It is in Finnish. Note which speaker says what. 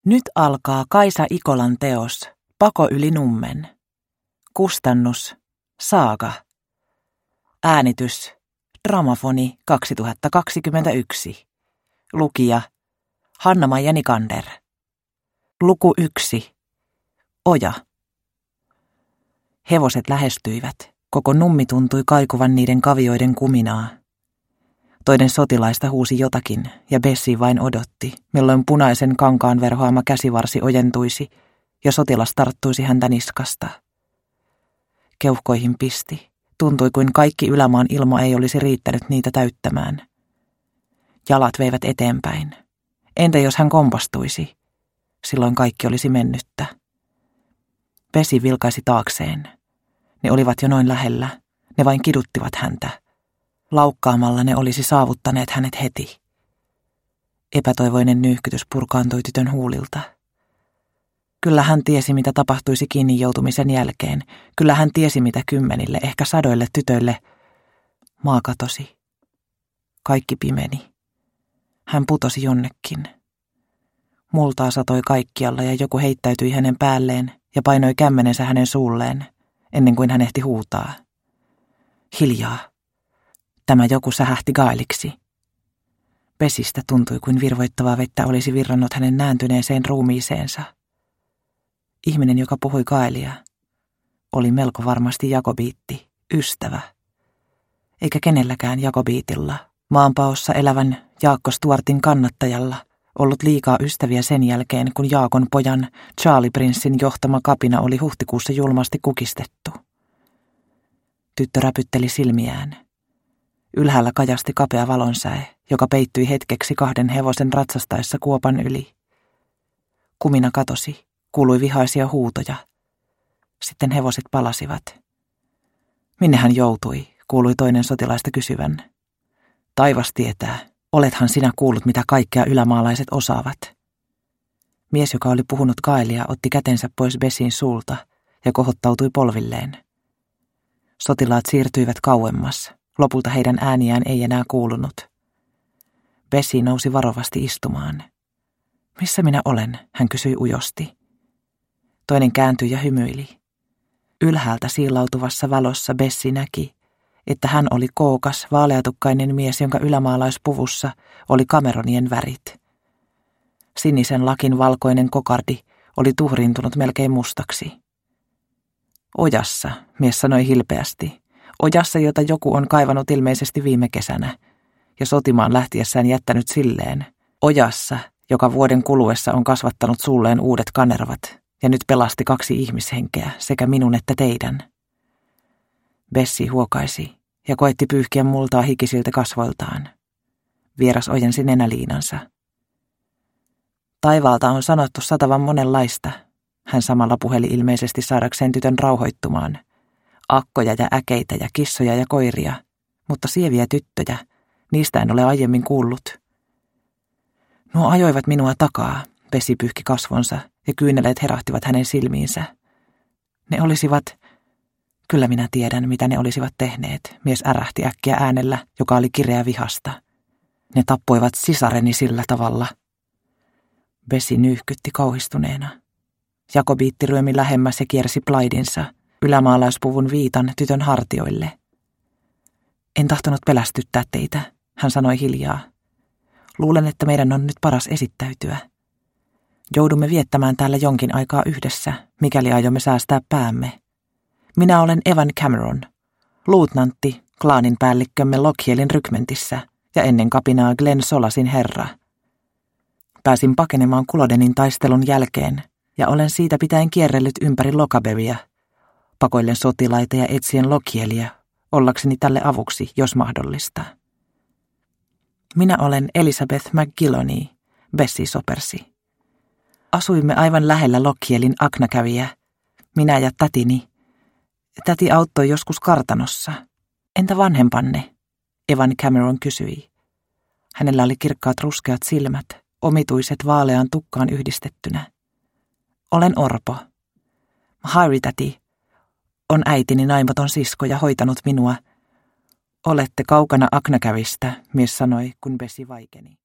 Speaker 1: Nyt alkaa Kaisa Ikolan teos Pako yli nummen. Kustannus Saaga. Äänitys Dramafoni 2021. Lukija Hanna-Maija Nikander. Luku 1. Oja. Hevoset lähestyivät. Koko nummi tuntui kaikuvan niiden kavioiden kuminaa. Toinen sotilaista huusi jotakin, ja Bessie vain odotti, milloin punaisen kankaan verhoama käsivarsi ojentuisi, ja sotilas tarttuisi häntä niskasta. Keuhkoihin pisti. Tuntui kuin kaikki ylämaan ilma ei olisi riittänyt niitä täyttämään. Jalat veivät eteenpäin. Entä jos hän kompastuisi? Silloin kaikki olisi mennyttä. Bessie vilkaisi taakseen. Ne olivat jo noin lähellä. Ne vain kiduttivat häntä. Laukkaamalla ne olisi saavuttaneet hänet heti. Epätoivoinen nyyhkytys purkaantui tytön huulilta. Kyllä hän tiesi, mitä tapahtuisi kiinni joutumisen jälkeen. Kyllä hän tiesi, mitä kymmenille, ehkä sadoille tytöille. Maa katosi. Kaikki pimeni. Hän putosi jonnekin. Multaa satoi kaikkialla ja joku heittäytyi hänen päälleen ja painoi kämmenensä hänen suulleen, ennen kuin hän ehti huutaa. Hiljaa. Tämä joku sähähti Gaeliksi. Bessistä tuntui, kuin virvoittavaa vettä olisi virrannut hänen nääntyneeseen ruumiiseensa. Ihminen, joka puhui Gaelia, oli melko varmasti jakobiitti, ystävä. Eikä kenelläkään jakobiitilla, maanpaossa elävän Jaakko Stuartin kannattajalla, ollut liikaa ystäviä sen jälkeen, kun Jaakon pojan Charlie Prinssin johtama kapina oli huhtikuussa julmasti kukistettu. Tyttö räpytteli silmiään. Ylhäällä kajasti kapea valonsäe, joka peittyi hetkeksi kahden hevosen ratsastaessa kuopan yli. Kumina katosi, kuului vihaisia huutoja. Sitten hevoset palasivat. Minne hän joutui, kuului toinen sotilaista kysyvän. Taivas tietää, olethan sinä kuullut, mitä kaikkea ylämaalaiset osaavat. Mies, joka oli puhunut Gaelia, otti kätensä pois Bessien suulta ja kohottautui polvilleen. Sotilaat siirtyivät kauemmas. Lopulta heidän ääniään ei enää kuulunut. Bessie nousi varovasti istumaan. Missä minä olen, hän kysyi ujosti. Toinen kääntyi ja hymyili. Ylhäältä siilautuvassa valossa Bessie näki, että hän oli kookas, vaaleatukkainen mies, jonka ylämaalaispuvussa oli Cameronien värit. Sinisen lakin valkoinen kokardi oli tuhriintunut melkein mustaksi. Ojassa, mies sanoi hilpeästi. Ojassa, jota joku on kaivannut ilmeisesti viime kesänä, ja sotimaan lähtiessään jättänyt silleen. Ojassa, joka vuoden kuluessa on kasvattanut suulleen uudet kanervat, ja nyt pelasti 2 ihmishenkeä, sekä minun että teidän. Bessie huokaisi ja koetti pyyhkiä multaa hikisiltä kasvoiltaan. Vieras ojensi nenäliinansa. Taivaalta on sanottu satavan monenlaista. Hän samalla puheli ilmeisesti saadakseen tytön rauhoittumaan. Akkoja ja äkeitä ja kissoja ja koiria, mutta sieviä tyttöjä, niistä en ole aiemmin kuullut. Nuo ajoivat minua takaa, Bessie pyyhki kasvonsa ja kyyneleet herahtivat hänen silmiinsä. Ne olisivat, kyllä minä tiedän mitä ne olisivat tehneet, mies ärähti äkkiä äänellä, joka oli kireä vihasta. Ne tappoivat sisareni sillä tavalla. Bessie nyyhkytti kauhistuneena. Jakobiitti ryömi lähemmäs ja kiersi plaidinsa. Ylämaalaispuvun viitan tytön hartioille. En tahtonut pelästyttää teitä, hän sanoi hiljaa. Luulen, että meidän on nyt paras esittäytyä. Joudumme viettämään täällä jonkin aikaa yhdessä, mikäli aiomme säästää päämme. Minä olen Evan Cameron, luutnantti, klaanin päällikkömme Lockhielin rykmentissä ja ennen kapinaa Glen Solasin herra. Pääsin pakenemaan Kulodenin taistelun jälkeen ja olen siitä pitäen kierrellyt ympäri Locaberrya. Pakoillen sotilaita ja etsien Lockhielia, ollakseni tälle avuksi, jos mahdollista. Minä olen Elizabeth McGilloney, Bessie sopersi. Asuimme aivan lähellä Lockhielin Aknakäviä, minä ja tätini. Täti auttoi joskus kartanossa. Entä vanhempanne? Evan Cameron kysyi. Hänellä oli kirkkaat ruskeat silmät, omituiset vaaleaan tukkaan yhdistettynä. Olen orpo. Harry-täti on äitini naimaton sisko ja hoitanut minua. Olette kaukana Aknakävistä, mies sanoi, kun Bessie vaikeni.